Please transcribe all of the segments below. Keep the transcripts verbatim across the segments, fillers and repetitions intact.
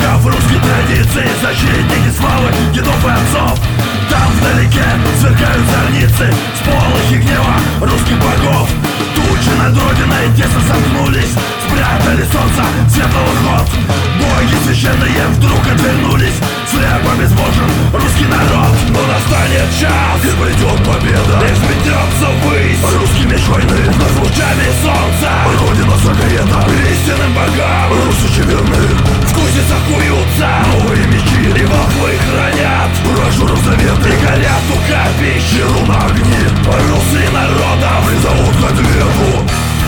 предков, русской традиции, защитники славы дедов и отцов. Там вдалеке сверкают зорницы, сполохи гнева русских богов. Тучи над родиной тесно сомкнулись, спрятали солнца светлого ход. Боги священные вдруг отвернулись, слепо безбожен русский народ. Но настанет час, и придет победа, и взметнется ввысь русский меч войны над лучами солнца. Родина согрета истинным богам, русичи верны, в кузницах куются новые мечи, и волхвы хранят брошюру завета, и горят у капищ жиру на огне. Русы народов призовут к ответу.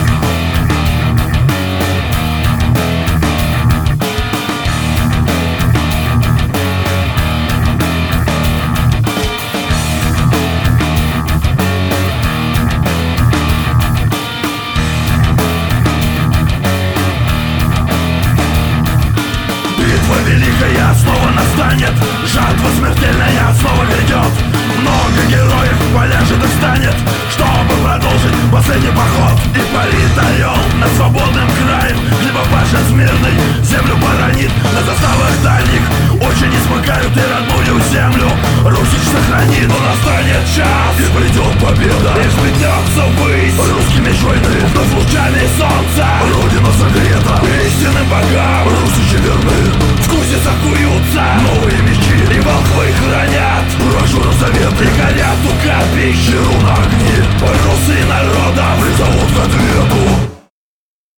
Битва великая снова настанет, жатва смертельная снова грядет. Много героев в полях жидов станет, чтобы продолжить последний поход. И парит орел над свободным краем, хлебопашец мирный землю боронит. На заставах дальних очи не смыкают и родную землю Русич сохранит. Но настанет час, и придет победа, и взметнется ввысь русский меч войны над лучами солнца. Родина